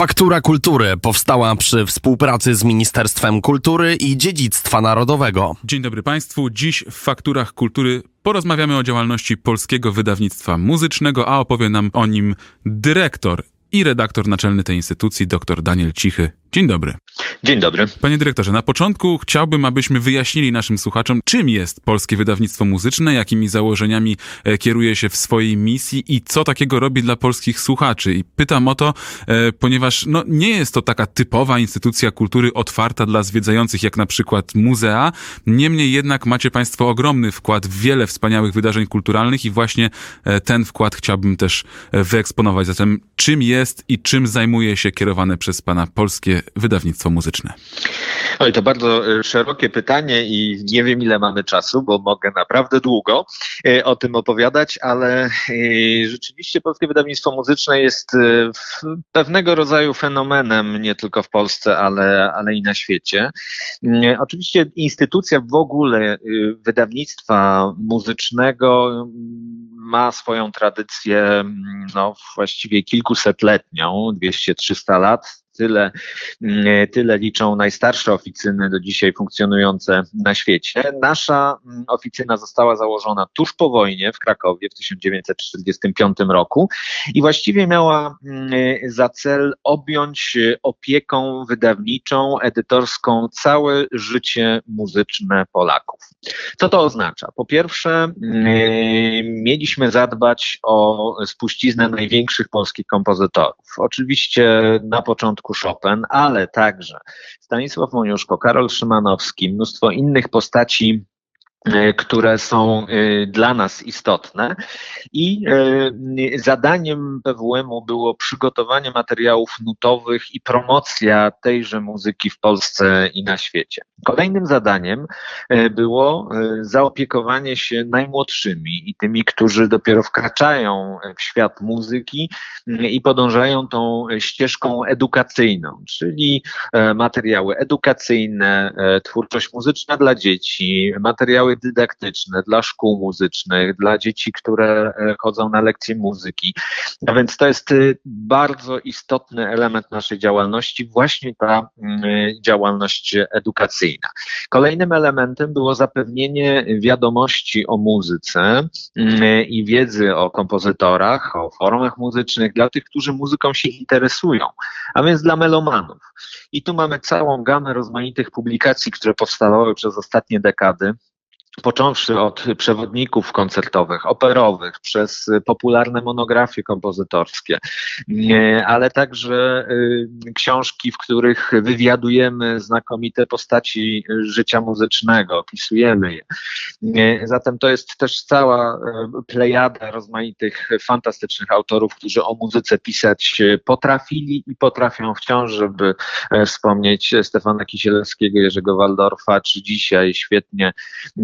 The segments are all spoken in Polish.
Faktura Kultury powstała przy współpracy z Ministerstwem Kultury i Dziedzictwa Narodowego. Dzień dobry Państwu. Dziś w Fakturach Kultury porozmawiamy o działalności Polskiego Wydawnictwa Muzycznego, a opowie nam o nim dyrektor i redaktor naczelny tej instytucji, dr Daniel Cichy. Dzień dobry. Dzień dobry. Panie dyrektorze, na początku chciałbym, abyśmy wyjaśnili naszym słuchaczom, czym jest Polskie Wydawnictwo Muzyczne, jakimi założeniami kieruje się w swojej misji i co takiego robi dla polskich słuchaczy. I pytam o to, ponieważ nie jest to taka typowa instytucja kultury otwarta dla zwiedzających, jak na przykład muzea. Niemniej jednak macie Państwo ogromny wkład w wiele wspaniałych wydarzeń kulturalnych i właśnie ten wkład chciałbym też wyeksponować. Zatem czym jest i czym zajmuje się kierowane przez Pana Polskie Wydawnictwo Muzyczne? Oj, to bardzo szerokie pytanie i nie wiem, ile mamy czasu, bo mogę naprawdę długo o tym opowiadać, ale rzeczywiście Polskie Wydawnictwo Muzyczne jest pewnego rodzaju fenomenem, nie tylko w Polsce, ale i na świecie. Oczywiście instytucja w ogóle wydawnictwa muzycznego ma swoją tradycję, właściwie kilkusetletnią, 200-300 lat. Tyle liczą najstarsze oficyny do dzisiaj funkcjonujące na świecie. Nasza oficyna została założona tuż po wojnie w Krakowie w 1945 roku i właściwie miała za cel objąć opieką wydawniczą, edytorską całe życie muzyczne Polaków. Co to oznacza? Po pierwsze, mieliśmy zadbać o spuściznę największych polskich kompozytorów. Oczywiście na początku Chopin, ale także Stanisław Moniuszko, Karol Szymanowski, mnóstwo innych postaci, które są dla nas istotne i zadaniem PWM-u było przygotowanie materiałów nutowych i promocja tejże muzyki w Polsce i na świecie. Kolejnym zadaniem było zaopiekowanie się najmłodszymi i tymi, którzy dopiero wkraczają w świat muzyki i podążają tą ścieżką edukacyjną, czyli materiały edukacyjne, twórczość muzyczna dla dzieci, materiały dydaktyczne dla szkół muzycznych, dla dzieci, które chodzą na lekcje muzyki. A więc to jest bardzo istotny element naszej działalności, właśnie ta działalność edukacyjna. Kolejnym elementem było zapewnienie wiadomości o muzyce i wiedzy o kompozytorach, o formach muzycznych dla tych, którzy muzyką się interesują, a więc dla melomanów. I tu mamy całą gamę rozmaitych publikacji, które powstawały przez ostatnie dekady. Począwszy od przewodników koncertowych, operowych, przez popularne monografie kompozytorskie, ale także książki, w których wywiadujemy znakomite postaci życia muzycznego, opisujemy je. Zatem to jest też cała plejada rozmaitych fantastycznych autorów, którzy o muzyce pisać potrafili i potrafią wciąż, żeby wspomnieć Stefana Kisielewskiego, Jerzego Waldorfa, czy dzisiaj świetnie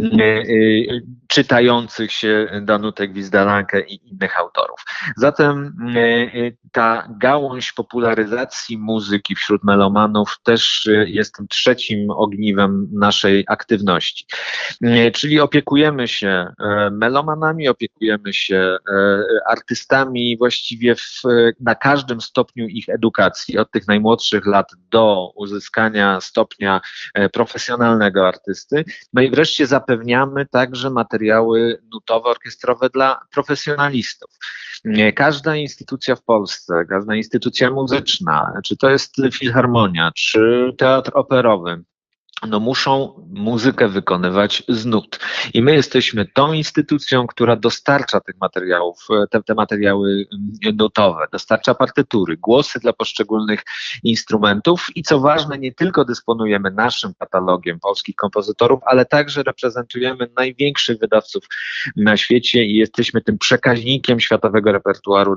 czytających się Danutę Gwizdalankę i innych autorów. Zatem ta gałąź popularyzacji muzyki wśród melomanów też jest tym trzecim ogniwem naszej aktywności. Czyli opiekujemy się melomanami, opiekujemy się artystami właściwie na każdym stopniu ich edukacji, od tych najmłodszych lat do uzyskania stopnia profesjonalnego artysty. No i wreszcie zapewniamy także materiały nutowe, orkiestrowe dla profesjonalistów. Każda instytucja w Polsce, każda instytucja muzyczna, czy to jest filharmonia, czy teatr operowy, muszą muzykę wykonywać z nut. I my jesteśmy tą instytucją, która dostarcza tych materiałów, te materiały nutowe, dostarcza partytury, głosy dla poszczególnych instrumentów i co ważne, nie tylko dysponujemy naszym katalogiem polskich kompozytorów, ale także reprezentujemy największych wydawców na świecie i jesteśmy tym przekaźnikiem światowego repertuaru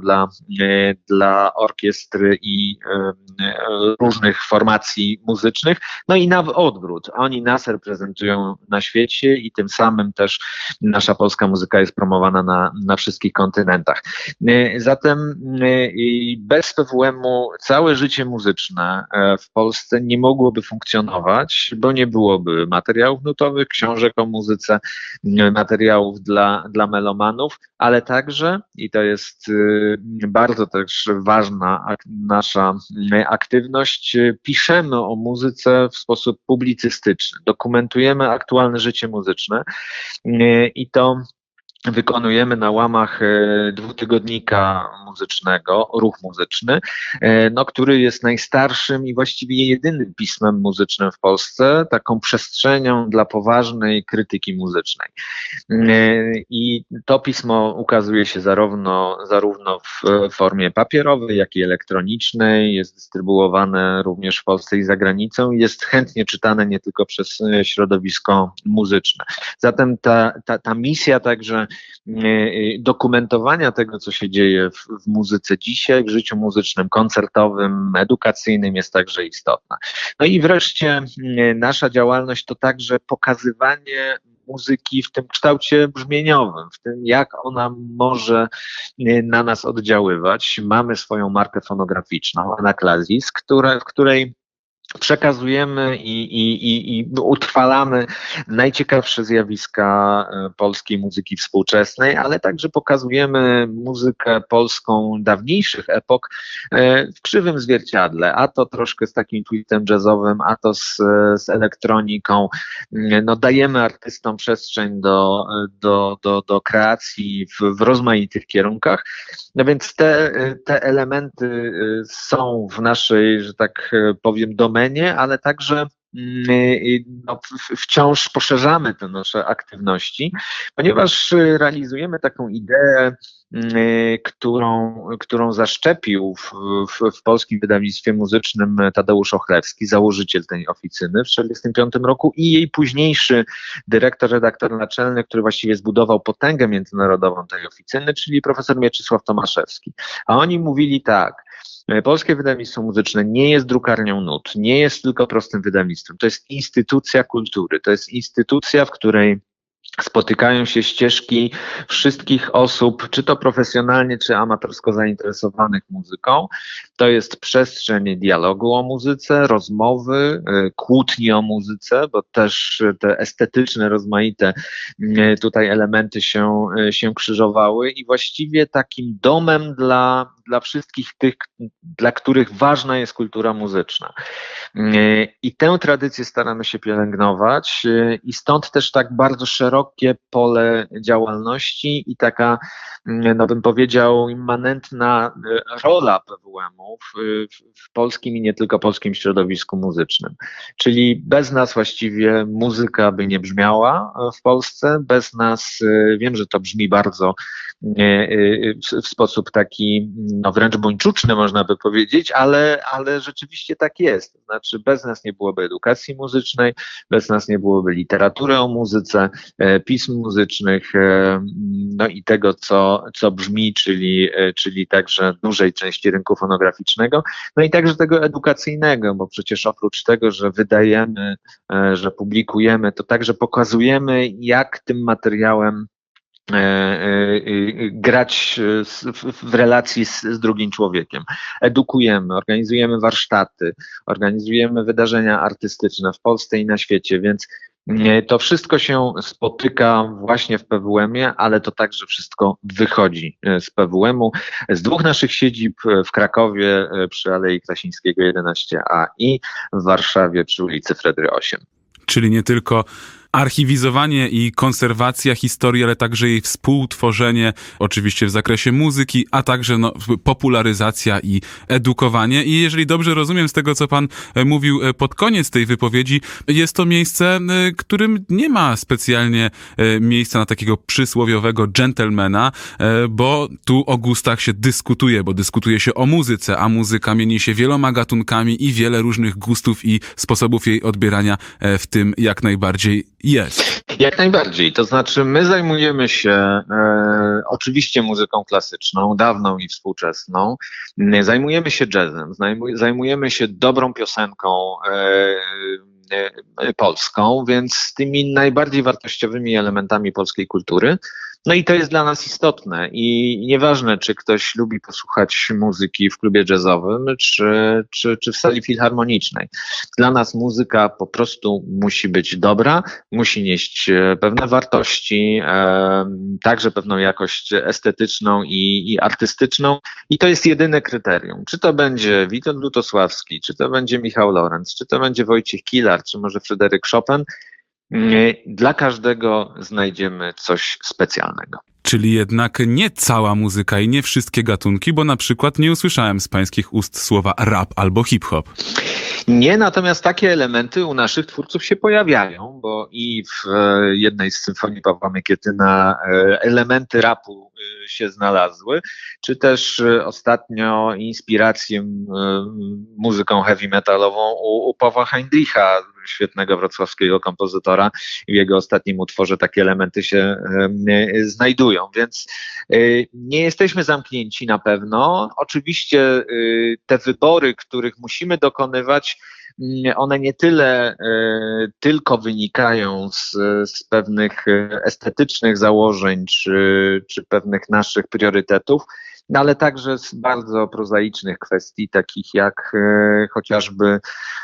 dla orkiestry i różnych formacji muzycznych, no i na odwrót. odwrót. Oni nas reprezentują na świecie i tym samym też nasza polska muzyka jest promowana na wszystkich kontynentach. Zatem bez PWM-u całe życie muzyczne w Polsce nie mogłoby funkcjonować, bo nie byłoby materiałów nutowych, książek o muzyce, materiałów dla melomanów, ale także, i to jest bardzo też ważna nasza aktywność, piszemy o muzyce w sposób publicystyczny, dokumentujemy aktualne życie muzyczne i to wykonujemy na łamach dwutygodnika muzycznego, Ruch Muzyczny, który jest najstarszym i właściwie jedynym pismem muzycznym w Polsce, taką przestrzenią dla poważnej krytyki muzycznej. I to pismo ukazuje się zarówno w formie papierowej, jak i elektronicznej, jest dystrybuowane również w Polsce i za granicą i jest chętnie czytane nie tylko przez środowisko muzyczne. Zatem ta misja także dokumentowania tego, co się dzieje w muzyce dzisiaj, w życiu muzycznym, koncertowym, edukacyjnym jest także istotna. No i wreszcie nasza działalność to także pokazywanie muzyki w tym kształcie brzmieniowym, w tym jak ona może na nas oddziaływać. Mamy swoją markę fonograficzną, Anaklazis, w której przekazujemy i utrwalamy najciekawsze zjawiska polskiej muzyki współczesnej, ale także pokazujemy muzykę polską dawniejszych epok w krzywym zwierciadle, a to troszkę z takim twistem jazzowym, a to z elektroniką. No, dajemy artystom przestrzeń do kreacji w rozmaitych kierunkach. No więc te elementy są w naszej, że tak powiem, domenie, ale także wciąż poszerzamy te nasze aktywności, ponieważ realizujemy taką ideę, którą zaszczepił w polskim wydawnictwie muzycznym Tadeusz Ochlewski, założyciel tej oficyny w 1945 roku i jej późniejszy dyrektor, redaktor naczelny, który właściwie zbudował potęgę międzynarodową tej oficyny, czyli profesor Mieczysław Tomaszewski. A oni mówili tak: polskie wydawnictwo muzyczne nie jest drukarnią nut, nie jest tylko prostym wydawnictwem. To jest instytucja kultury, to jest instytucja, w której spotykają się ścieżki wszystkich osób, czy to profesjonalnie, czy amatorsko zainteresowanych muzyką. To jest przestrzeń dialogu o muzyce, rozmowy, kłótni o muzyce, bo też te estetyczne, rozmaite tutaj elementy się krzyżowały i właściwie takim domem dla wszystkich tych, dla których ważna jest kultura muzyczna. I tę tradycję staramy się pielęgnować i stąd też tak bardzo szerokie pole działalności i taka, no bym powiedział, immanentna rola PWM-u w polskim i nie tylko polskim środowisku muzycznym. Czyli bez nas właściwie muzyka by nie brzmiała w Polsce, bez nas, wiem, że to brzmi bardzo w sposób taki, no wręcz buńczuczny można by powiedzieć, ale rzeczywiście tak jest. To znaczy bez nas nie byłoby edukacji muzycznej, bez nas nie byłoby literatury o muzyce, pism muzycznych, no i tego, co brzmi, czyli także dużej części rynku fonograficznego, no i także tego edukacyjnego, bo przecież oprócz tego, że wydajemy, że publikujemy, to także pokazujemy, jak tym materiałem grać w relacji z drugim człowiekiem. Edukujemy, organizujemy warsztaty, organizujemy wydarzenia artystyczne w Polsce i na świecie, więc to wszystko się spotyka właśnie w PWM-ie, ale to także wszystko wychodzi z PWM-u, z dwóch naszych siedzib w Krakowie przy Alei Krasińskiego 11A i w Warszawie przy ulicy Fredry 8. Czyli nie tylko archiwizowanie i konserwacja historii, ale także jej współtworzenie, oczywiście w zakresie muzyki, a także popularyzacja i edukowanie. I jeżeli dobrze rozumiem z tego, co pan mówił pod koniec tej wypowiedzi, jest to miejsce, którym nie ma specjalnie miejsca na takiego przysłowiowego dżentelmena, bo tu o gustach się dyskutuje, bo dyskutuje się o muzyce, a muzyka mieni się wieloma gatunkami i wiele różnych gustów i sposobów jej odbierania w tym jak najbardziej jest. Jak najbardziej. To znaczy my zajmujemy się oczywiście muzyką klasyczną, dawną i współczesną. Zajmujemy się jazzem, zajmujemy się dobrą piosenką, polską, więc tymi najbardziej wartościowymi elementami polskiej kultury. No i to jest dla nas istotne i nieważne, czy ktoś lubi posłuchać muzyki w klubie jazzowym, czy w sali filharmonicznej. Dla nas muzyka po prostu musi być dobra, musi nieść pewne wartości, także pewną jakość estetyczną i artystyczną i to jest jedyne kryterium. Czy to będzie Witold Lutosławski, czy to będzie Michał Lorenz, czy to będzie Wojciech Kilar, czy może Fryderyk Chopin, dla każdego znajdziemy coś specjalnego. Czyli jednak nie cała muzyka i nie wszystkie gatunki, bo na przykład nie usłyszałem z pańskich ust słowa rap albo hip-hop. Nie, natomiast takie elementy u naszych twórców się pojawiają, bo i w jednej z symfonii Pawła Mykietyna elementy rapu się znalazły, czy też ostatnio inspirację muzyką heavy metalową u Pawła Heinricha, świetnego wrocławskiego kompozytora. W jego ostatnim utworze takie elementy się znajdują, więc nie jesteśmy zamknięci na pewno. Oczywiście te wybory, których musimy dokonywać, one nie tyle tylko wynikają z pewnych estetycznych założeń czy pewnych naszych priorytetów, no ale także z bardzo prozaicznych kwestii, takich jak chociażby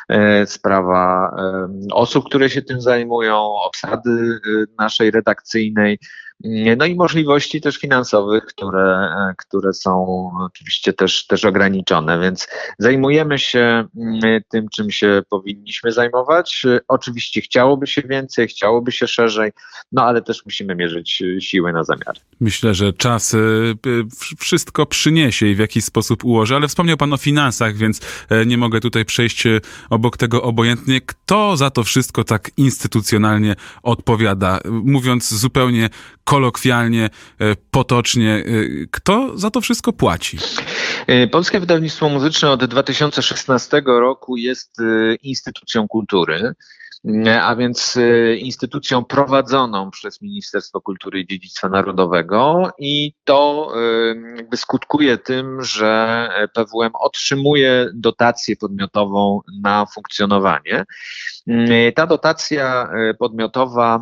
sprawa osób, które się tym zajmują, obsady naszej redakcyjnej, no i możliwości też finansowych, które są oczywiście też ograniczone, więc zajmujemy się tym, czym się powinniśmy zajmować. Oczywiście chciałoby się więcej, chciałoby się szerzej, no ale też musimy mierzyć siły na zamiar. Myślę, że czas wszystko przyniesie i w jakiś sposób ułoży, ale wspomniał pan o finansach, więc nie mogę tutaj przejść obok tego obojętnie. Kto za to wszystko tak instytucjonalnie odpowiada? Mówiąc zupełnie kolokwialnie, potocznie, kto za to wszystko płaci? Polskie Wydawnictwo Muzyczne od 2016 roku jest instytucją kultury, a więc instytucją prowadzoną przez Ministerstwo Kultury i Dziedzictwa Narodowego i to jakby skutkuje tym, że PWM otrzymuje dotację podmiotową na funkcjonowanie. Ta dotacja podmiotowa,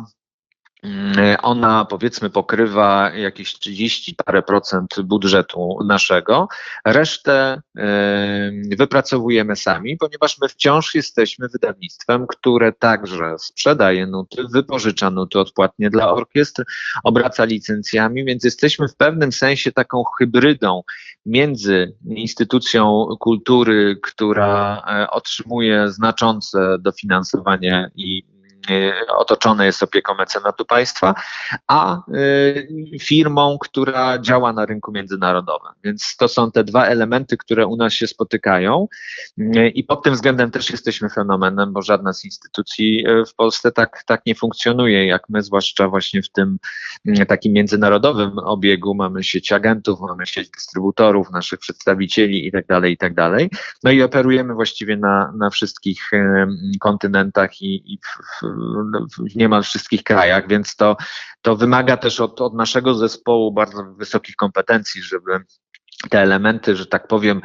ona powiedzmy pokrywa jakieś 30 parę procent budżetu naszego. Resztę wypracowujemy sami, ponieważ my wciąż jesteśmy wydawnictwem, które także sprzedaje nuty, wypożycza nuty odpłatnie dla orkiestr, obraca licencjami, więc jesteśmy w pewnym sensie taką hybrydą między instytucją kultury, która otrzymuje znaczące dofinansowanie i otoczone jest opieką mecenatu państwa, a firmą, która działa na rynku międzynarodowym. Więc to są te dwa elementy, które u nas się spotykają i pod tym względem też jesteśmy fenomenem, bo żadna z instytucji w Polsce tak nie funkcjonuje jak my, zwłaszcza właśnie w tym takim międzynarodowym obiegu. Mamy sieć agentów, mamy sieć dystrybutorów, naszych przedstawicieli i tak dalej. No i operujemy właściwie na wszystkich kontynentach i w niemal wszystkich krajach, więc to wymaga też od naszego zespołu bardzo wysokich kompetencji, żeby te elementy, że tak powiem,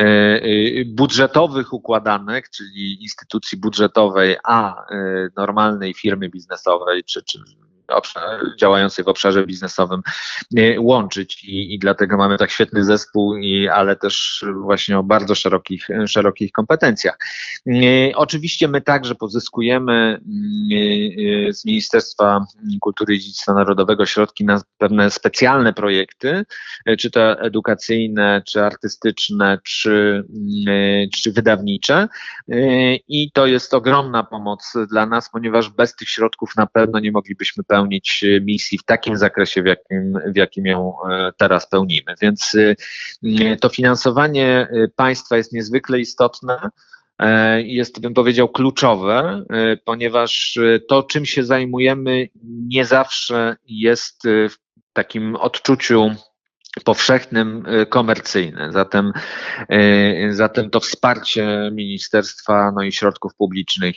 budżetowych układanek, czyli instytucji budżetowej, a normalnej firmy biznesowej, czy działającej w obszarze biznesowym łączyć i dlatego mamy tak świetny zespół, ale też właśnie o bardzo szerokich kompetencjach. Oczywiście my także pozyskujemy z Ministerstwa Kultury i Dziedzictwa Narodowego środki na pewne specjalne projekty, czy to edukacyjne, czy artystyczne, czy wydawnicze i to jest ogromna pomoc dla nas, ponieważ bez tych środków na pewno nie moglibyśmy pełnić misji w takim zakresie, w jakim ją teraz pełnimy. Więc to finansowanie państwa jest niezwykle istotne, jest, bym powiedział, kluczowe, ponieważ to, czym się zajmujemy, nie zawsze jest w takim odczuciu powszechnym, komercyjny. Zatem to wsparcie ministerstwa, no i środków publicznych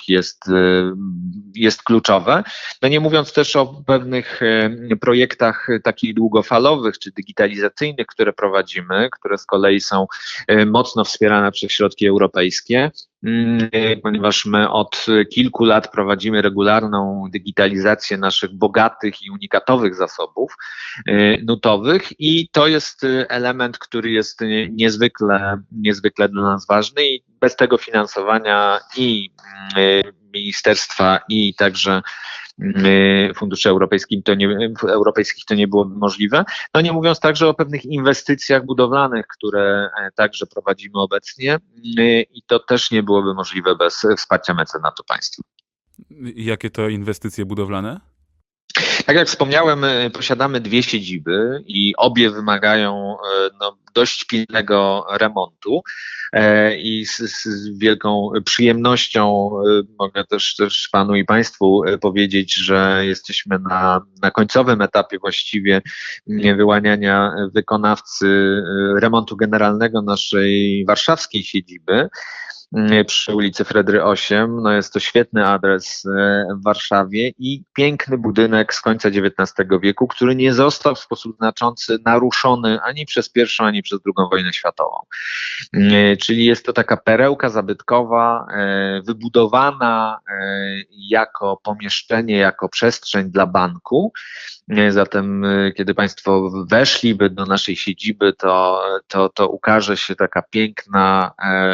jest kluczowe. No nie mówiąc też o pewnych projektach takich długofalowych czy digitalizacyjnych, które prowadzimy, które z kolei są mocno wspierane przez środki europejskie. ponieważ my od kilku lat prowadzimy regularną digitalizację naszych bogatych i unikatowych zasobów nutowych i to jest element, który jest niezwykle dla nas ważny i bez tego finansowania i ministerstwa i także funduszy europejskich to nie byłoby możliwe. No nie mówiąc także o pewnych inwestycjach budowlanych, które także prowadzimy obecnie i to też nie byłoby możliwe bez wsparcia mecenatu państwa. Jakie to inwestycje budowlane? Tak jak wspomniałem, posiadamy 2 siedziby i obie wymagają dość pilnego remontu i z wielką przyjemnością mogę też panu i państwu powiedzieć, że jesteśmy na końcowym etapie właściwie wyłaniania wykonawcy remontu generalnego naszej warszawskiej siedziby przy ulicy Fredry 8. No jest to świetny adres w Warszawie i piękny budynek z końca XIX wieku, który nie został w sposób znaczący naruszony ani przez I, ani przez II wojnę światową. Czyli jest to taka perełka zabytkowa, wybudowana jako pomieszczenie, jako przestrzeń dla banku. Zatem kiedy państwo weszliby do naszej siedziby, to ukaże się taka piękna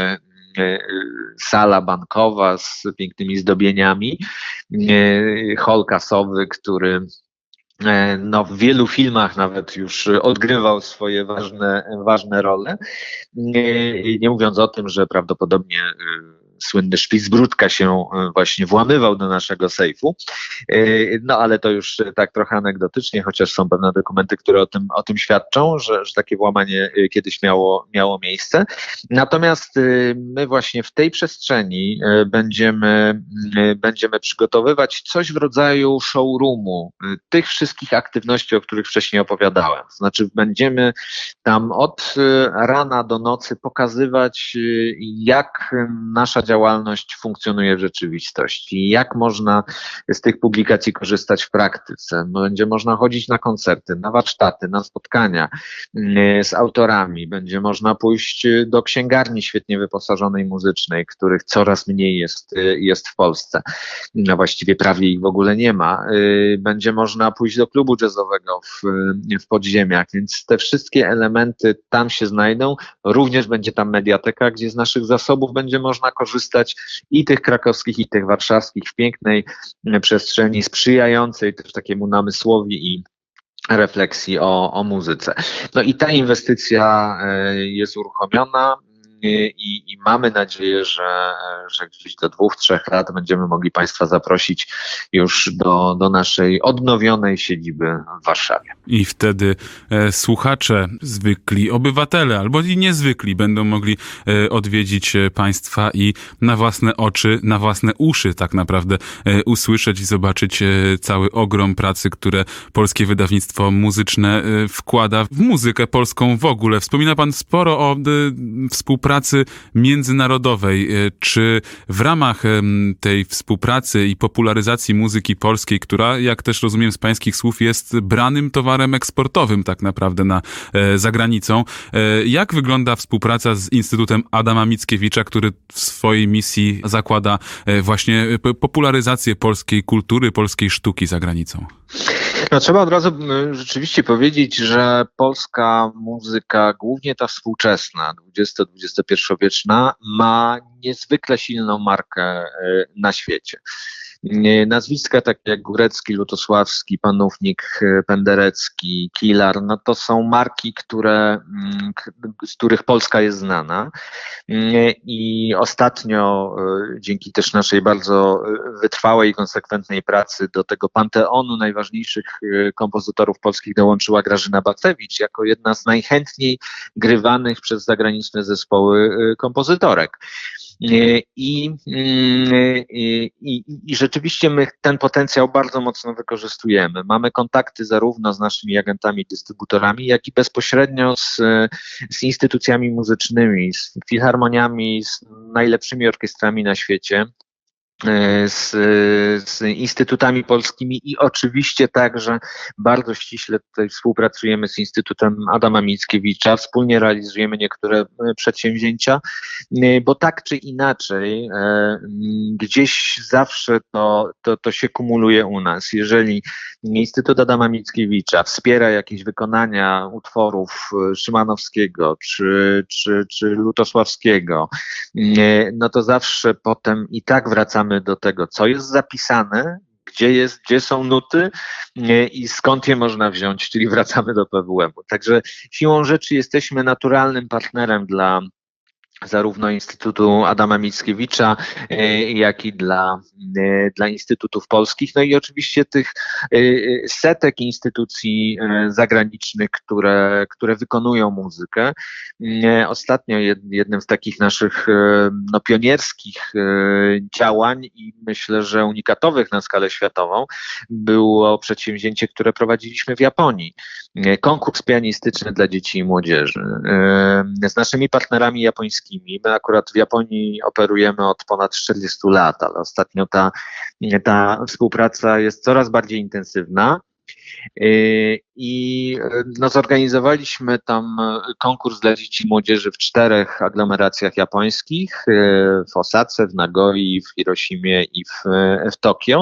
sala bankowa z pięknymi zdobieniami, hol kasowy, który w wielu filmach nawet już odgrywał swoje ważne role. Nie mówiąc o tym, że prawdopodobnie słynny Szpicbródka się właśnie włamywał do naszego sejfu. No ale to już tak trochę anegdotycznie, chociaż są pewne dokumenty, które o tym świadczą, że takie włamanie kiedyś miało miejsce. Natomiast my właśnie w tej przestrzeni będziemy przygotowywać coś w rodzaju showroomu tych wszystkich aktywności, o których wcześniej opowiadałem. To znaczy będziemy tam od rana do nocy pokazywać, jak nasza działalność funkcjonuje w rzeczywistości, jak można z tych publikacji korzystać w praktyce. Będzie można chodzić na koncerty, na warsztaty, na spotkania z autorami, będzie można pójść do księgarni świetnie wyposażonej muzycznej, których coraz mniej jest w Polsce. No właściwie prawie ich w ogóle nie ma. Będzie można pójść do klubu jazzowego w podziemiach, więc te wszystkie elementy tam się znajdą. Również będzie tam mediateka, gdzie z naszych zasobów będzie można korzystać i tych krakowskich, i tych warszawskich w pięknej przestrzeni sprzyjającej też takiemu namysłowi i refleksji o muzyce. No i ta inwestycja jest uruchomiona i mamy nadzieję, że gdzieś do 2-3 lat będziemy mogli państwa zaprosić już do naszej odnowionej siedziby w Warszawie. I wtedy słuchacze, zwykli obywatele albo i niezwykli będą mogli odwiedzić państwa i na własne oczy, na własne uszy tak naprawdę usłyszeć i zobaczyć cały ogrom pracy, które polskie wydawnictwo muzyczne wkłada w muzykę polską w ogóle. Wspomina pan sporo o współpracy międzynarodowej. Czy w ramach tej współpracy i popularyzacji muzyki polskiej, która, jak też rozumiem z pańskich słów, jest branym towarem eksportowym tak naprawdę za granicą, jak wygląda współpraca z Instytutem Adama Mickiewicza, który w swojej misji zakłada właśnie popularyzację polskiej kultury, polskiej sztuki za granicą? No, trzeba od razu rzeczywiście powiedzieć, że polska muzyka, głównie ta współczesna, XX-XXI-wieczna, ma niezwykle silną markę na świecie. Nazwiska takie jak Górecki, Lutosławski, Panównik, Penderecki, Kilar, no to są marki, z których Polska jest znana. I ostatnio dzięki też naszej bardzo wytrwałej i konsekwentnej pracy do tego panteonu najważniejszych kompozytorów polskich dołączyła Grażyna Bacewicz jako jedna z najchętniej grywanych przez zagraniczne zespoły kompozytorek. I rzeczywiście my ten potencjał bardzo mocno wykorzystujemy. Mamy kontakty zarówno z naszymi agentami, dystrybutorami, jak i bezpośrednio z instytucjami muzycznymi, z filharmoniami, z najlepszymi orkiestrami na świecie. z instytutami polskimi i oczywiście także bardzo ściśle tutaj współpracujemy z Instytutem Adama Mickiewicza, wspólnie realizujemy niektóre przedsięwzięcia, bo tak czy inaczej gdzieś zawsze to się kumuluje u nas. Jeżeli Instytut Adama Mickiewicza wspiera jakieś wykonania utworów Szymanowskiego czy Lutosławskiego, no to zawsze potem i tak wracamy do tego, co jest zapisane, gdzie są nuty i skąd je można wziąć, czyli wracamy do PWM-u. Także siłą rzeczy jesteśmy naturalnym partnerem dla zarówno Instytutu Adama Mickiewicza, jak i dla instytutów polskich. No i oczywiście tych setek instytucji zagranicznych, które wykonują muzykę. Ostatnio jednym z takich naszych pionierskich działań i myślę, że unikatowych na skalę światową było przedsięwzięcie, które prowadziliśmy w Japonii. Konkurs pianistyczny dla dzieci i młodzieży. Z naszymi partnerami japońskimi. My akurat w Japonii operujemy od ponad 40 lat, ale ostatnio ta współpraca jest coraz bardziej intensywna. I zorganizowaliśmy tam konkurs dla dzieci i młodzieży w 4 aglomeracjach japońskich, w Osace, w Nagoi, w Hiroshimie i w Tokio.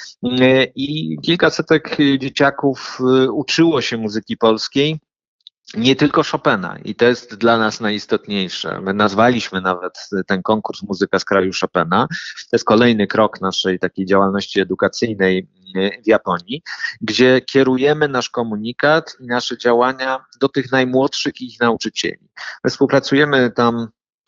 I kilkasetek dzieciaków uczyło się muzyki polskiej. Nie tylko Chopina i to jest dla nas najistotniejsze. My nazwaliśmy nawet ten konkurs Muzyka z kraju Chopina. To jest kolejny krok naszej takiej działalności edukacyjnej w Japonii, gdzie kierujemy nasz komunikat i nasze działania do tych najmłodszych i ich nauczycieli. My współpracujemy tam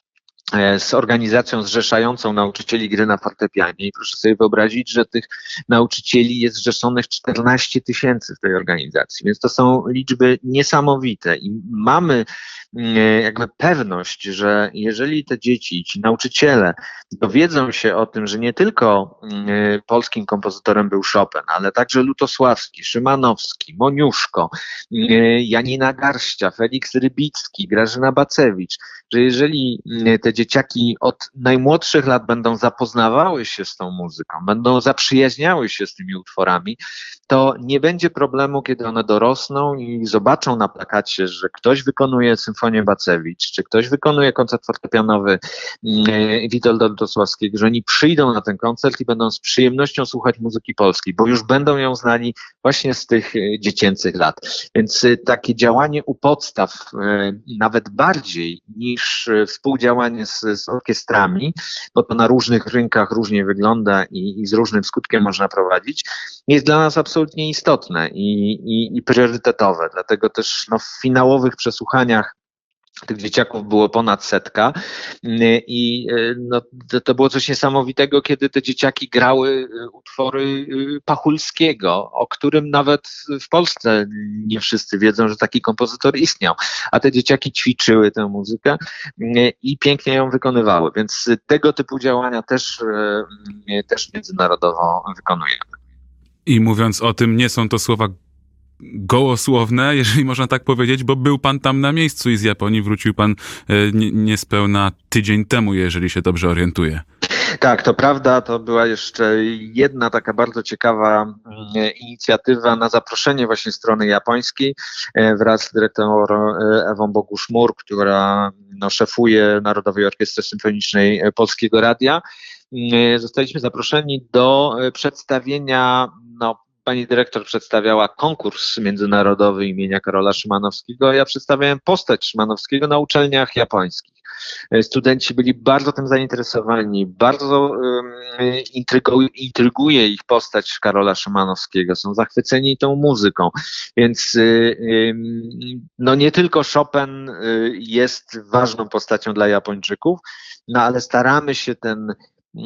z organizacją zrzeszającą nauczycieli gry na fortepianie i proszę sobie wyobrazić, że tych nauczycieli jest zrzeszonych 14 000 w tej organizacji, więc to są liczby niesamowite i mamy jakby pewność, że jeżeli te dzieci, ci nauczyciele dowiedzą się o tym, że nie tylko polskim kompozytorem był Chopin, ale także Lutosławski, Szymanowski, Moniuszko, Janina Garścia, Feliks Rybicki, Grażyna Bacewicz, że jeżeli te dzieciaki od najmłodszych lat będą zapoznawały się z tą muzyką, będą zaprzyjaźniały się z tymi utworami, to nie będzie problemu, kiedy one dorosną i zobaczą na plakacie, że ktoś wykonuje symfonię Bacewicz, czy ktoś wykonuje koncert fortepianowy Witolda Lutosławskiego, że oni przyjdą na ten koncert i będą z przyjemnością słuchać muzyki polskiej, bo już będą ją znali właśnie z tych dziecięcych lat. Więc takie działanie u podstaw, nawet bardziej niż współdziałanie z orkiestrami, bo to na różnych rynkach różnie wygląda i z różnym skutkiem można prowadzić, jest dla nas absolutnie istotne i priorytetowe. Dlatego też w finałowych przesłuchaniach tych dzieciaków było ponad 100 i to było coś niesamowitego, kiedy te dzieciaki grały utwory Pachulskiego, o którym nawet w Polsce nie wszyscy wiedzą, że taki kompozytor istniał, a te dzieciaki ćwiczyły tę muzykę i pięknie ją wykonywały, więc tego typu działania też międzynarodowo wykonujemy. I mówiąc o tym, nie są to słowa gołosłowne, jeżeli można tak powiedzieć, bo był pan tam na miejscu i z Japonii wrócił pan niespełna tydzień temu, jeżeli się dobrze orientuję. Tak, to prawda. To była jeszcze jedna taka bardzo ciekawa inicjatywa na zaproszenie właśnie strony japońskiej wraz z dyrektor Ewą Bogusz-Mur, która szefuje Narodowej Orkiestrze Symfonicznej Polskiego Radia. Zostaliśmy zaproszeni do przedstawienia, pani dyrektor przedstawiała konkurs międzynarodowy imienia Karola Szymanowskiego, a ja przedstawiałem postać Szymanowskiego na uczelniach japońskich. Studenci byli bardzo tym zainteresowani, bardzo intryguje ich postać Karola Szymanowskiego, są zachwyceni tą muzyką, więc nie tylko Chopin jest ważną postacią dla Japończyków, ale staramy się ten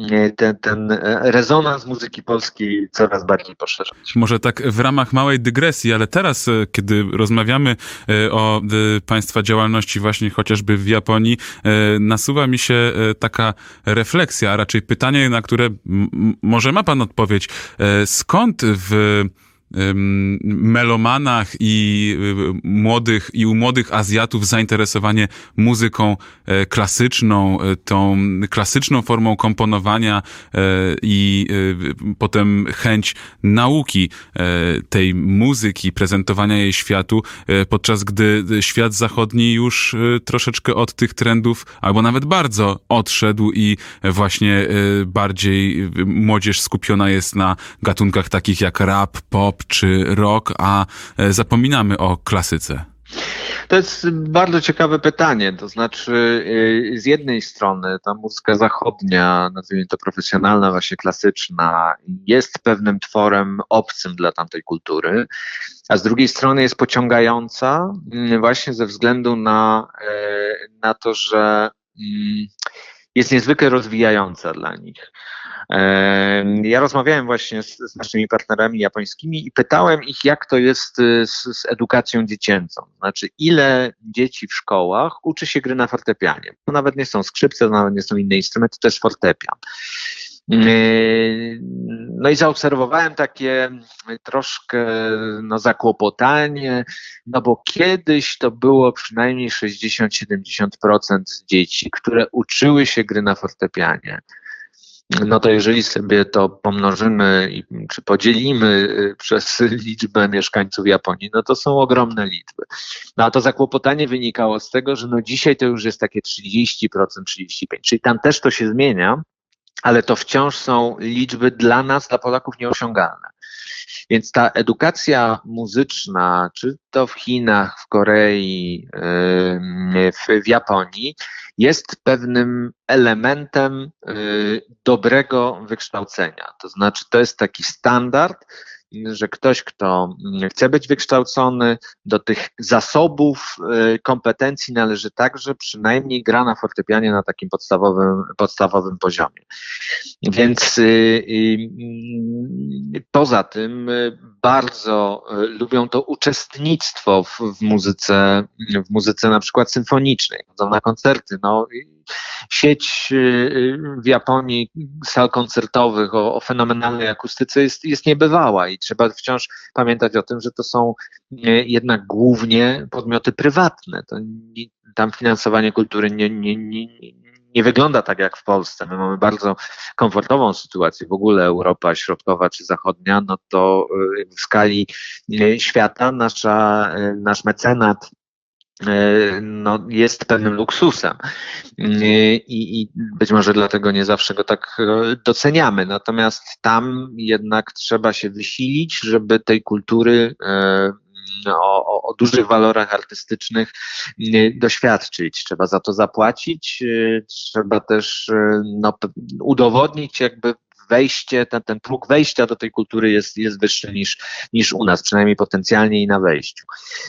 rezonans muzyki polskiej coraz bardziej poszerzać. Może tak w ramach małej dygresji, ale teraz, kiedy rozmawiamy o państwa działalności właśnie chociażby w Japonii, nasuwa mi się taka refleksja, a raczej pytanie, na które może ma pan odpowiedź. Skąd w melomanach i u młodych Azjatów zainteresowanie muzyką klasyczną, tą klasyczną formą komponowania i potem chęć nauki tej muzyki, prezentowania jej światu, podczas gdy świat zachodni już troszeczkę od tych trendów, albo nawet bardzo odszedł i właśnie bardziej młodzież skupiona jest na gatunkach takich jak rap, pop czy rock, a zapominamy o klasyce? To jest bardzo ciekawe pytanie. To znaczy, z jednej strony ta muzyka zachodnia, nazwijmy to profesjonalna, właśnie klasyczna, jest pewnym tworem obcym dla tamtej kultury, a z drugiej strony jest pociągająca właśnie ze względu na to, że jest niezwykle rozwijająca dla nich. Ja rozmawiałem właśnie z naszymi partnerami japońskimi i pytałem ich, jak to jest z edukacją dziecięcą. Znaczy, ile dzieci w szkołach uczy się gry na fortepianie. To nawet nie są skrzypce, to nawet nie są inne instrumenty, to jest fortepian. No i zaobserwowałem takie troszkę zakłopotanie, bo kiedyś to było przynajmniej 60-70% dzieci, które uczyły się gry na fortepianie. No to jeżeli sobie to pomnożymy czy podzielimy przez liczbę mieszkańców Japonii, no to są ogromne liczby. No a to zakłopotanie wynikało z tego, że dzisiaj to już jest takie 30%, 35%, czyli tam też to się zmienia, ale to wciąż są liczby dla nas, dla Polaków nieosiągalne. Więc ta edukacja muzyczna, czy to w Chinach, w Korei, w Japonii, jest pewnym elementem dobrego wykształcenia. To znaczy, to jest taki standard, że ktoś, kto chce być wykształcony, do tych zasobów kompetencji należy także przynajmniej gra na fortepianie na takim podstawowym poziomie. Więc poza tym bardzo lubią to uczestnictwo w muzyce na przykład symfonicznej. Chodzą na koncerty. Sieć w Japonii sal koncertowych o fenomenalnej akustyce jest niebywała i trzeba wciąż pamiętać o tym, że to są jednak głównie podmioty prywatne. Tam finansowanie kultury nie wygląda tak jak w Polsce. My mamy bardzo komfortową sytuację. W ogóle Europa Środkowa czy Zachodnia, no to w skali świata nasz mecenat jest pewnym luksusem i być może dlatego nie zawsze go tak doceniamy. Natomiast tam jednak trzeba się wysilić, żeby tej kultury o dużych walorach artystycznych doświadczyć. Trzeba za to zapłacić, trzeba też udowodnić jakby wejście, ten próg wejścia do tej kultury jest wyższy niż u nas, przynajmniej potencjalnie i na wejściu.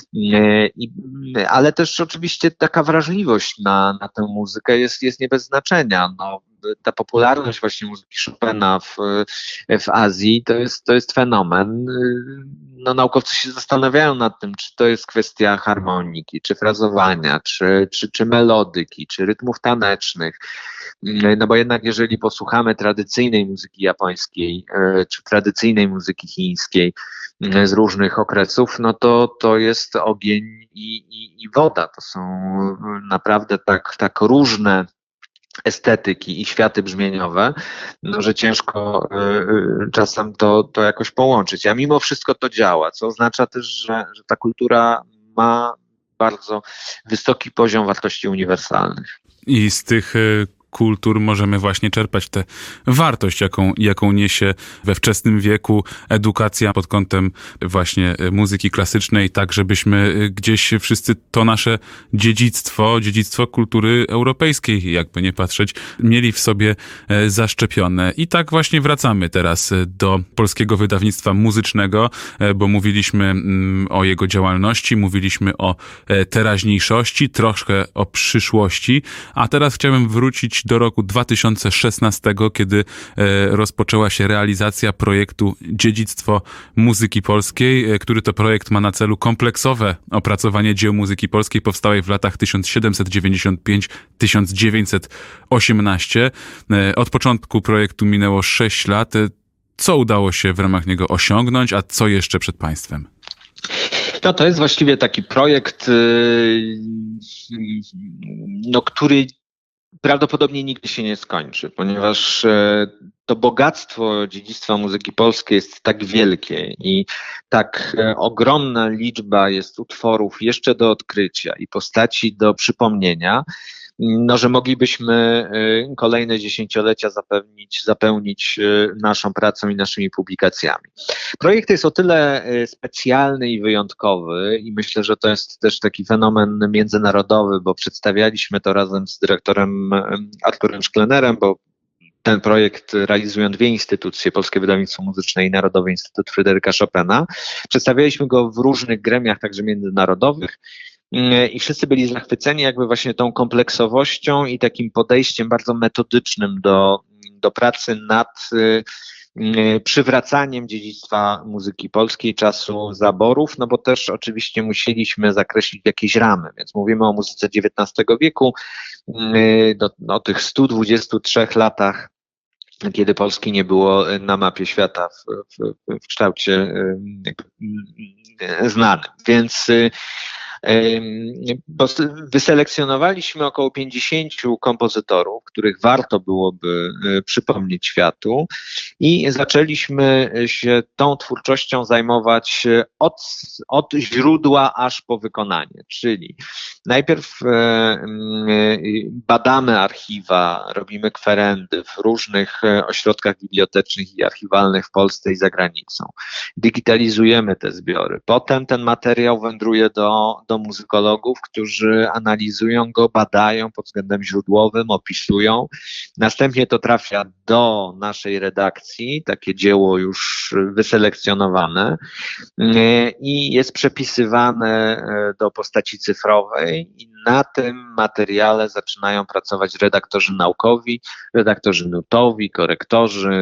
Ale też oczywiście taka wrażliwość na tę muzykę jest nie bez znaczenia. Ta popularność właśnie muzyki Chopina w Azji to jest fenomen. Naukowcy się zastanawiają nad tym, czy to jest kwestia harmoniki, czy frazowania, czy melodyki, czy rytmów tanecznych. Bo jednak jeżeli posłuchamy tradycyjnej muzyki japońskiej, czy tradycyjnej muzyki chińskiej z różnych okresów, to jest ogień i woda. To są naprawdę tak różne estetyki i światy brzmieniowe, że ciężko czasem to jakoś połączyć. A mimo wszystko to działa, co oznacza też, że ta kultura ma bardzo wysoki poziom wartości uniwersalnych. I z tych kultur możemy właśnie czerpać tę wartość, jaką niesie we wczesnym wieku edukacja pod kątem właśnie muzyki klasycznej, tak żebyśmy gdzieś wszyscy to nasze dziedzictwo kultury europejskiej, jakby nie patrzeć, mieli w sobie zaszczepione. I tak właśnie wracamy teraz do polskiego wydawnictwa muzycznego, bo mówiliśmy o jego działalności, mówiliśmy o teraźniejszości, troszkę o przyszłości, a teraz chciałbym wrócić do roku 2016, kiedy rozpoczęła się realizacja projektu Dziedzictwo Muzyki Polskiej, który to projekt ma na celu kompleksowe opracowanie dzieł muzyki polskiej powstałej w latach 1795-1918. Od początku projektu minęło 6 lat. Co udało się w ramach niego osiągnąć, a co jeszcze przed państwem? No to jest właściwie taki projekt, który prawdopodobnie nigdy się nie skończy, ponieważ to bogactwo dziedzictwa muzyki polskiej jest tak wielkie i tak ogromna liczba jest utworów jeszcze do odkrycia i postaci do przypomnienia, że moglibyśmy kolejne dziesięciolecia zapełnić naszą pracą i naszymi publikacjami. Projekt jest o tyle specjalny i wyjątkowy i myślę, że to jest też taki fenomen międzynarodowy, bo przedstawialiśmy to razem z dyrektorem Arturem Szklenerem, bo ten projekt realizują dwie instytucje, Polskie Wydawnictwo Muzyczne i Narodowy Instytut Fryderyka Chopina. Przedstawialiśmy go w różnych gremiach, także międzynarodowych. I wszyscy byli zachwyceni jakby właśnie tą kompleksowością i takim podejściem bardzo metodycznym do pracy nad przywracaniem dziedzictwa muzyki polskiej czasu zaborów, no bo też oczywiście musieliśmy zakreślić jakieś ramy, więc mówimy o muzyce XIX wieku, o tych 123 latach, kiedy Polski nie było na mapie świata w kształcie znanym. Więc wyselekcjonowaliśmy około 50 kompozytorów, których warto byłoby przypomnieć światu i zaczęliśmy się tą twórczością zajmować od źródła aż po wykonanie, czyli najpierw badamy archiwa, robimy kwerendy w różnych ośrodkach bibliotecznych i archiwalnych w Polsce i za granicą. Digitalizujemy te zbiory. Potem ten materiał wędruje do muzykologów, którzy analizują go, badają pod względem źródłowym, opisują. Następnie to trafia do naszej redakcji, takie dzieło już wyselekcjonowane i jest przepisywane do postaci cyfrowej i na tym materiale zaczynają pracować redaktorzy naukowi, redaktorzy nutowi, korektorzy,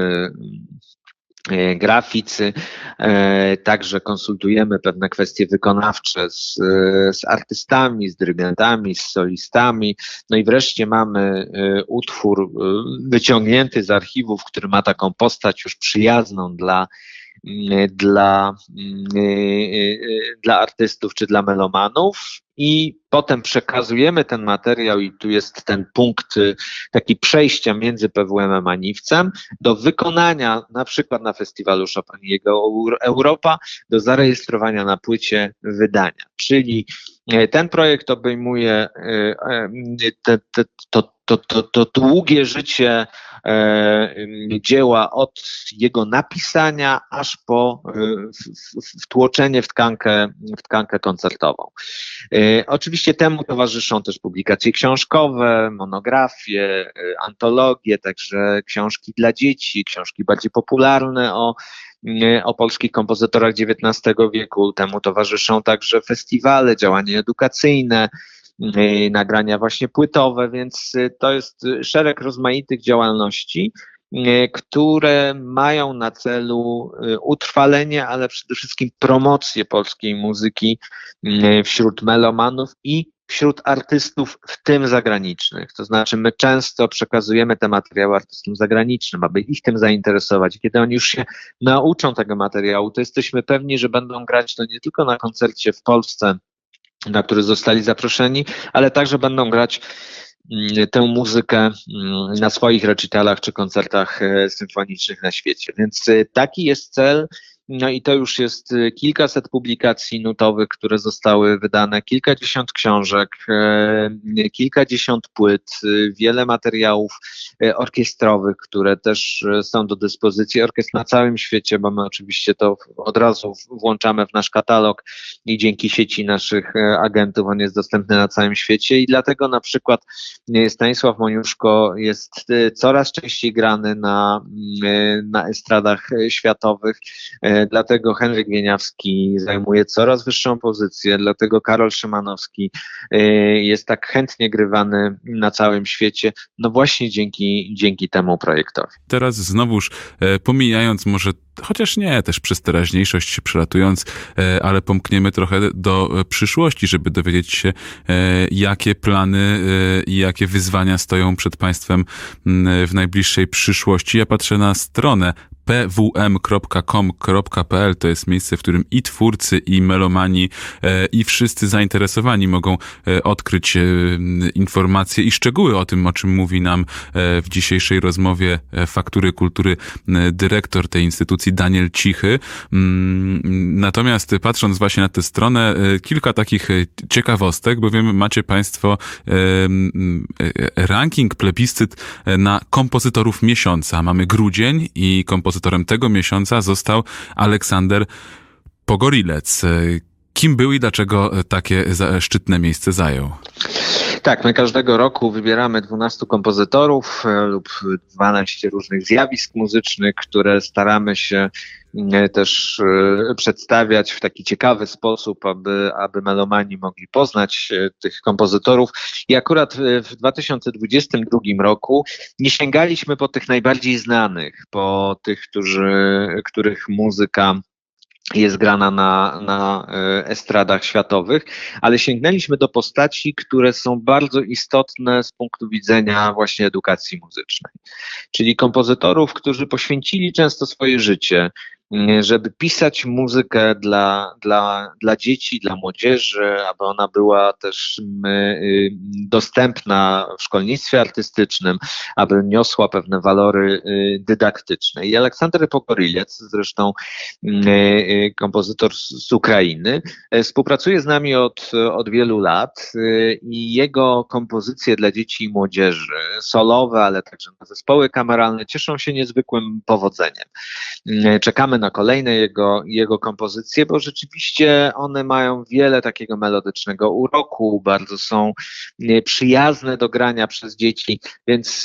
graficy, także konsultujemy pewne kwestie wykonawcze z artystami, z dyrygentami, z solistami. No i wreszcie mamy utwór wyciągnięty z archiwów, który ma taką postać już przyjazną dla artystów czy dla melomanów i potem przekazujemy ten materiał i tu jest ten punkt taki przejścia między PWM-em a Niwcem do wykonania na przykład na festiwalu Chopin i jego Europa, do zarejestrowania na płycie wydania. Czyli ten projekt obejmuje to długie życie dzieła od jego napisania aż po wtłoczenie w tkankę koncertową. Oczywiście temu towarzyszą też publikacje książkowe, monografie, antologie, także książki dla dzieci, książki bardziej popularne o polskich kompozytorach XIX wieku. Temu towarzyszą także festiwale, działania edukacyjne, nagrania właśnie płytowe, więc to jest szereg rozmaitych działalności, które mają na celu utrwalenie, ale przede wszystkim promocję polskiej muzyki wśród melomanów i wśród artystów, w tym zagranicznych. To znaczy my często przekazujemy te materiały artystom zagranicznym, aby ich tym zainteresować. Kiedy oni już się nauczą tego materiału, to jesteśmy pewni, że będą grać to nie tylko na koncercie w Polsce, na który zostali zaproszeni, ale także będą grać tę muzykę na swoich recitalach czy koncertach symfonicznych na świecie. Więc taki jest cel. No i to już jest kilkaset publikacji nutowych, które zostały wydane, kilkadziesiąt książek, kilkadziesiąt płyt, wiele materiałów orkiestrowych, które też są do dyspozycji orkiestr na całym świecie, bo my oczywiście to od razu włączamy w nasz katalog i dzięki sieci naszych agentów on jest dostępny na całym świecie i dlatego na przykład Stanisław Moniuszko jest coraz częściej grany na estradach światowych. Dlatego Henryk Wieniawski zajmuje coraz wyższą pozycję, dlatego Karol Szymanowski jest tak chętnie grywany na całym świecie, no właśnie dzięki temu projektowi. Teraz znowuż pomijając może, chociaż nie, też przez teraźniejszość przelatując, ale pomkniemy trochę do przyszłości, żeby dowiedzieć się, jakie plany i jakie wyzwania stoją przed państwem w najbliższej przyszłości. Ja patrzę na stronę pwm.com.pl to jest miejsce, w którym i twórcy, i melomani, i wszyscy zainteresowani mogą odkryć informacje i szczegóły o tym, o czym mówi nam w dzisiejszej rozmowie Faktury Kultury dyrektor tej instytucji Daniel Cichy. Natomiast patrząc właśnie na tę stronę, kilka takich ciekawostek, bowiem macie Państwo ranking, plebiscyt na kompozytorów miesiąca. Mamy grudzień i kompozytorem tego miesiąca został Aleksander Pogorilec. Kim był i dlaczego takie szczytne miejsce zajął? Tak, my każdego roku wybieramy 12 kompozytorów lub 12 różnych zjawisk muzycznych, które staramy się też przedstawiać w taki ciekawy sposób, aby melomani mogli poznać tych kompozytorów. I akurat w 2022 roku nie sięgaliśmy po tych najbardziej znanych, po tych, których muzyka jest grana na estradach światowych, ale sięgnęliśmy do postaci, które są bardzo istotne z punktu widzenia właśnie edukacji muzycznej. Czyli kompozytorów, którzy poświęcili często swoje życie, żeby pisać muzykę dla dzieci, dla młodzieży, aby ona była też dostępna w szkolnictwie artystycznym, aby niosła pewne walory dydaktyczne. I Aleksander Pogorilec, zresztą kompozytor z Ukrainy, współpracuje z nami od wielu lat i jego kompozycje dla dzieci i młodzieży, solowe, ale także na zespoły kameralne, cieszą się niezwykłym powodzeniem. Czekamy na kolejne jego kompozycje, bo rzeczywiście one mają wiele takiego melodycznego uroku, bardzo są przyjazne do grania przez dzieci, więc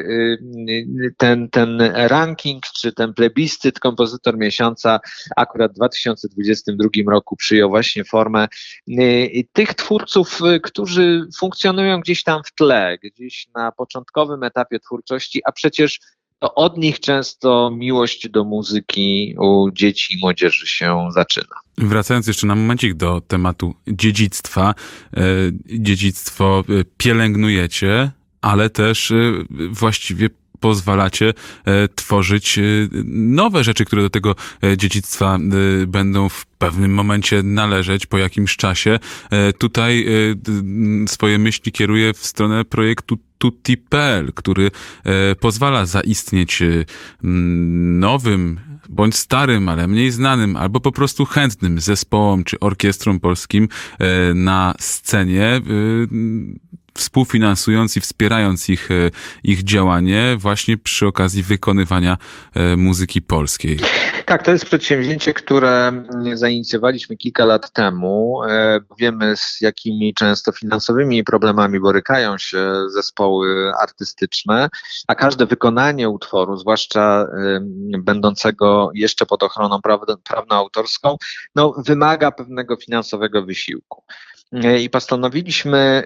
ten ranking czy ten plebiscyt kompozytor miesiąca akurat w 2022 roku przyjął właśnie formę tych twórców, którzy funkcjonują gdzieś tam w tle, gdzieś na początkowym etapie twórczości, a przecież to od nich często miłość do muzyki u dzieci i młodzieży się zaczyna. Wracając jeszcze na momencik do tematu dziedzictwa. Dziedzictwo pielęgnujecie, ale też właściwie pozwalacie tworzyć nowe rzeczy, które do tego dziedzictwa będą w pewnym momencie należeć po jakimś czasie. Tutaj swoje myśli kieruję w stronę projektu Tutti.pl, który pozwala zaistnieć nowym bądź starym, ale mniej znanym, albo po prostu chętnym zespołom czy orkiestrom polskim na scenie, współfinansując i wspierając ich działanie właśnie przy okazji wykonywania muzyki polskiej. Tak, to jest przedsięwzięcie, które zainicjowaliśmy kilka lat temu. Wiemy, z jakimi często finansowymi problemami borykają się zespoły artystyczne, a każde wykonanie utworu, zwłaszcza będącego jeszcze pod ochroną prawno-autorską, wymaga pewnego finansowego wysiłku. I postanowiliśmy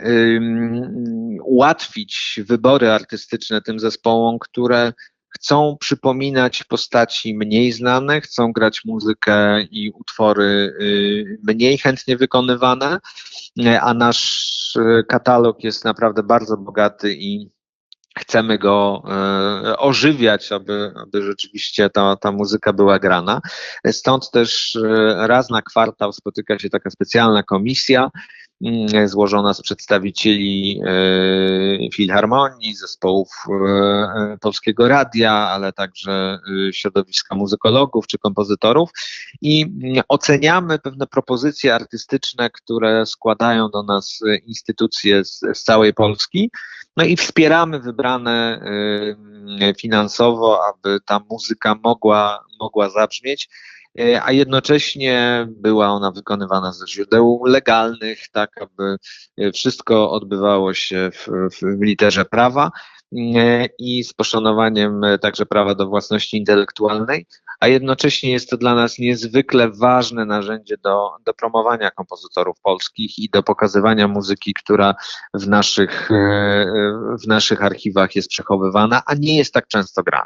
ułatwić wybory artystyczne tym zespołom, które chcą przypominać postaci mniej znane, chcą grać muzykę i utwory mniej chętnie wykonywane, a nasz katalog jest naprawdę bardzo bogaty i chcemy go ożywiać, aby rzeczywiście ta muzyka była grana. Stąd też raz na kwartał spotyka się taka specjalna komisja złożona z przedstawicieli filharmonii, zespołów Polskiego Radia, ale także środowiska muzykologów czy kompozytorów i oceniamy pewne propozycje artystyczne, które składają do nas instytucje z całej Polski. No i wspieramy wybrane finansowo, aby ta muzyka mogła zabrzmieć, a jednocześnie była ona wykonywana ze źródeł legalnych, tak aby wszystko odbywało się w literze prawa i z poszanowaniem także prawa do własności intelektualnej, a jednocześnie jest to dla nas niezwykle ważne narzędzie do promowania kompozytorów polskich i do pokazywania muzyki, która w naszych archiwach jest przechowywana, a nie jest tak często grana.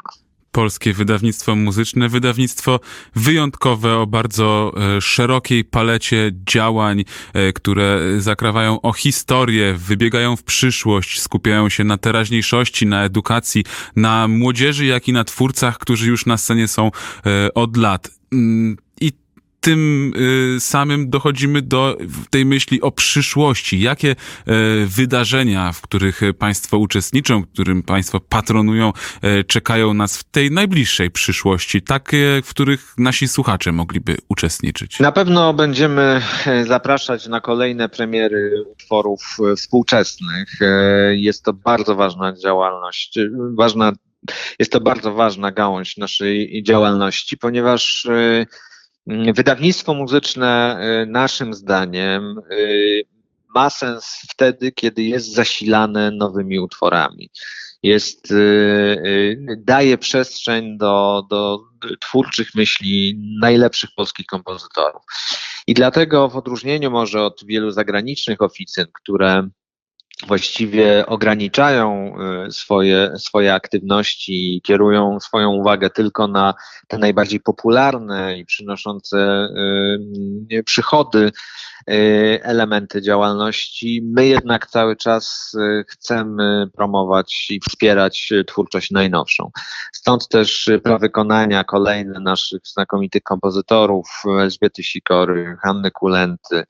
Polskie Wydawnictwo Muzyczne, wydawnictwo wyjątkowe o bardzo szerokiej palecie działań, które zakrawają o historię, wybiegają w przyszłość, skupiają się na teraźniejszości, na edukacji, na młodzieży, jak i na twórcach, którzy już na scenie są od lat. I tym samym dochodzimy do tej myśli o przyszłości. Jakie wydarzenia, w których państwo uczestniczą, którym państwo patronują, czekają nas w tej najbliższej przyszłości, takie, w których nasi słuchacze mogliby uczestniczyć? Na pewno będziemy zapraszać na kolejne premiery utworów współczesnych. Jest to bardzo ważna działalność, jest to bardzo ważna gałąź naszej działalności, ponieważ wydawnictwo muzyczne naszym zdaniem ma sens wtedy, kiedy jest zasilane nowymi utworami. Daje przestrzeń do twórczych myśli najlepszych polskich kompozytorów. I dlatego w odróżnieniu może od wielu zagranicznych oficyn, które właściwie ograniczają swoje aktywności i kierują swoją uwagę tylko na te najbardziej popularne i przynoszące przychody elementy działalności. My jednak cały czas chcemy promować i wspierać twórczość najnowszą. Stąd też prawykonania kolejne naszych znakomitych kompozytorów, Elżbiety Sikory, Hanny Kulenty,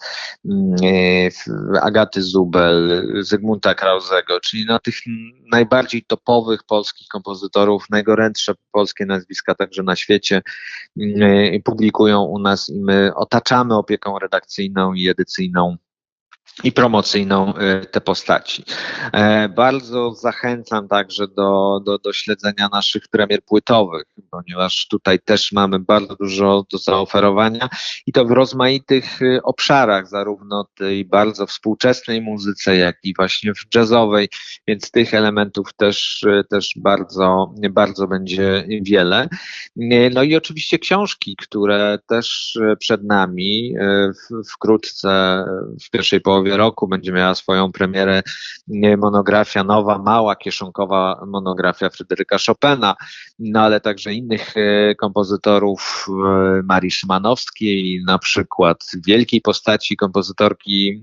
Agaty Zubel, Zygmunta Krauzego, czyli na tych najbardziej topowych polskich kompozytorów, najgorętsze polskie nazwiska także na świecie publikują u nas i my otaczamy opieką redakcyjną i edycyjną i promocyjną te postaci. Bardzo zachęcam także do śledzenia naszych premier płytowych, ponieważ tutaj też mamy bardzo dużo do zaoferowania i to w rozmaitych obszarach, zarówno tej bardzo współczesnej muzyce, jak i właśnie w jazzowej, więc tych elementów też bardzo będzie wiele. No i oczywiście książki, które też przed nami. Wkrótce, w pierwszej połowie roku będzie miała swoją premierę monografia nowa, mała, kieszonkowa monografia Fryderyka Chopina, no ale także innych kompozytorów, Marii Szymanowskiej, na przykład wielkiej postaci kompozytorki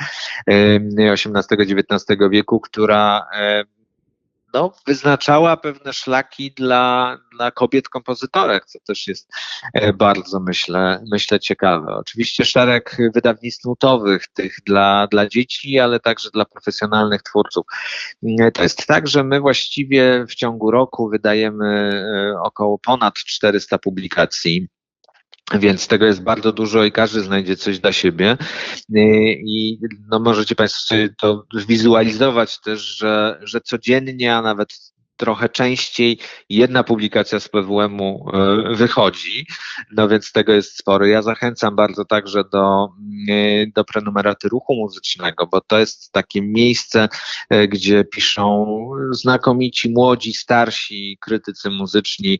XVIII-XIX wieku, która wyznaczała pewne szlaki dla kobiet kompozytorek, co też jest bardzo, myślę, ciekawe. Oczywiście szereg wydawnictw nutowych, tych dla dzieci, ale także dla profesjonalnych twórców. To jest tak, że my właściwie w ciągu roku wydajemy ponad 400 publikacji. Więc tego jest bardzo dużo i każdy znajdzie coś dla siebie. I możecie Państwo sobie to zwizualizować też, że codziennie, a nawet trochę częściej jedna publikacja z PWM-u wychodzi, no więc tego jest sporo. Ja zachęcam bardzo także do prenumeraty Ruchu Muzycznego, bo to jest takie miejsce, gdzie piszą znakomici, młodzi, starsi krytycy muzyczni,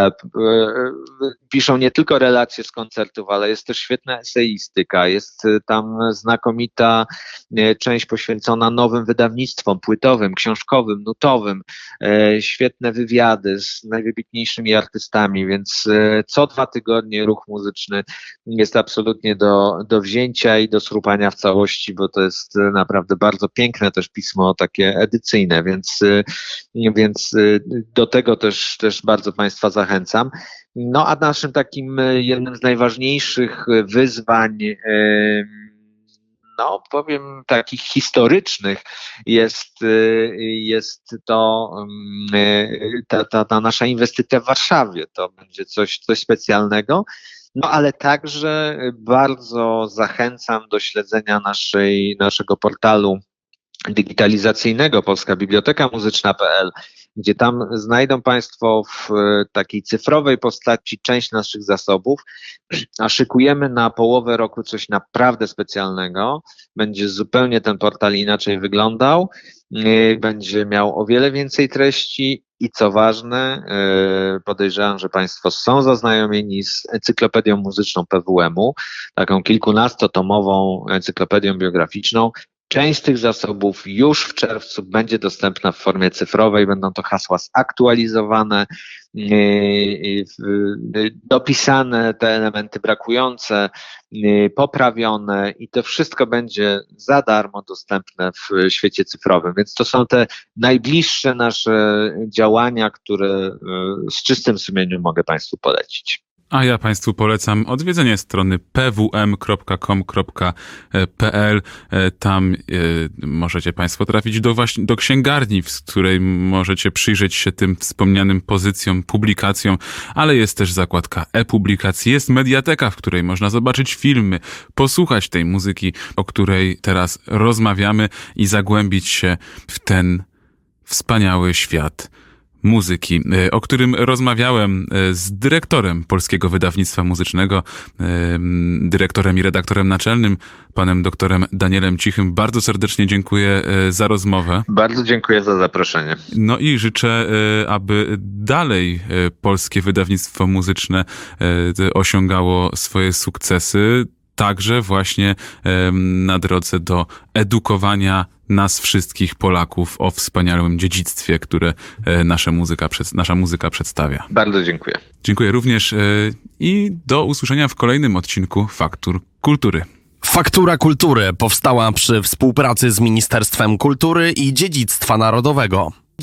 piszą nie tylko relacje z koncertów, ale jest też świetna eseistyka, jest tam znakomita część poświęcona nowym wydawnictwom płytowym, książkowym, nutowym, świetne wywiady z najwybitniejszymi artystami, więc co 2 tygodnie Ruch Muzyczny jest absolutnie do wzięcia i do schrupania w całości, bo to jest naprawdę bardzo piękne też pismo, takie edycyjne, więc do tego też bardzo Państwa zachęcam. No a naszym takim jednym z najważniejszych wyzwań, powiem takich historycznych, jest to ta nasza inwestycja w Warszawie. To będzie coś specjalnego. No ale także bardzo zachęcam do śledzenia naszego portalu digitalizacyjnego Polska Biblioteka Muzyczna.pl, gdzie tam znajdą Państwo w takiej cyfrowej postaci część naszych zasobów, a szykujemy na połowę roku coś naprawdę specjalnego. Będzie zupełnie ten portal inaczej wyglądał, będzie miał o wiele więcej treści i co ważne, podejrzewam, że Państwo są zaznajomieni z encyklopedią muzyczną PWM-u, taką kilkunastotomową encyklopedią biograficzną. Część z tych zasobów już w czerwcu będzie dostępna w formie cyfrowej, będą to hasła zaktualizowane, dopisane te elementy brakujące, poprawione i to wszystko będzie za darmo dostępne w świecie cyfrowym. Więc to są te najbliższe nasze działania, które z czystym sumieniem mogę Państwu polecić. A ja Państwu polecam odwiedzenie strony pwm.com.pl. Tam możecie Państwo trafić do księgarni, z której możecie przyjrzeć się tym wspomnianym pozycjom, publikacjom, ale jest też zakładka e-publikacji, jest mediateka, w której można zobaczyć filmy, posłuchać tej muzyki, o której teraz rozmawiamy i zagłębić się w ten wspaniały świat muzyki, o którym rozmawiałem z dyrektorem Polskiego Wydawnictwa Muzycznego, dyrektorem i redaktorem naczelnym, panem doktorem Danielem Cichym. Bardzo serdecznie dziękuję za rozmowę. Bardzo dziękuję za zaproszenie. No i życzę, aby dalej Polskie Wydawnictwo Muzyczne osiągało swoje sukcesy, także właśnie na drodze do edukowania nas wszystkich Polaków o wspaniałym dziedzictwie, które nasza muzyka przedstawia. Bardzo dziękuję. Dziękuję również i do usłyszenia w kolejnym odcinku Faktur Kultury. Faktura Kultury powstała przy współpracy z Ministerstwem Kultury i Dziedzictwa Narodowego.